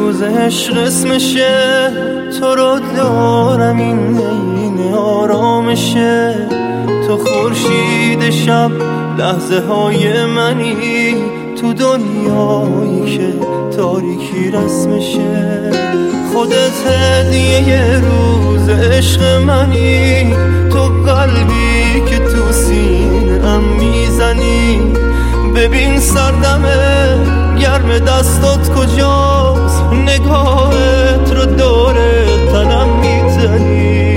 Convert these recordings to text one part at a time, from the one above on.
روز عشق اسمشه، تو رو دارم این آرامشه. تو خورشید شب لحظه های منی، تو دنیایی که تاریکی رسمشه. خودت هدیه یه روز عشق منی، تو قلبی که تو سینه‌ام میزنی. ببین سردمه گرم دستات کجاست، نگاهت رو دور تنم میزنی.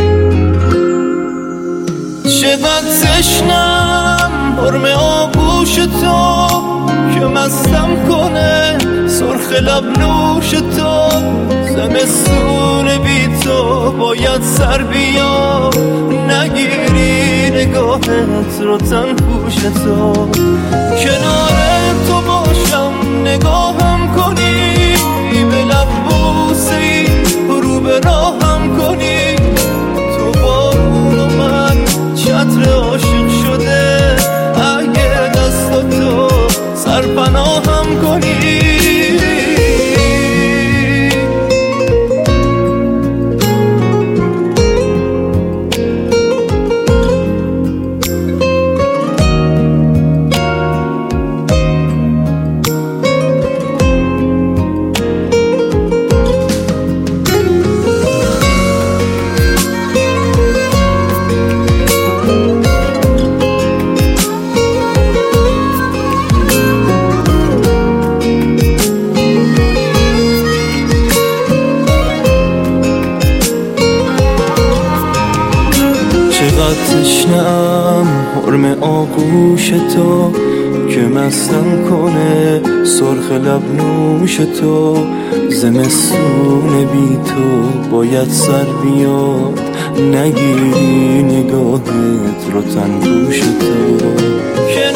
چقدر تشنم حرم آغوش تو که مستم کنه، سرخ لب نوش تو. زمستون بی تو باید سر بیا، نگیری نگاهت رو تن پوش تو. کنار تو باشم نگاهم کنی، به لب بوسی رو به راهم کنی. تو بارون و من چتر عاشق شده، اگه دستاتو سرپناهم کنی. چقدر تشنم حرم آغوش تو که مستم کنه، سرخ لب نوش تو. زمستون بی تو باید سر بیاد، نگیری نگاهت رو تن پوش تو.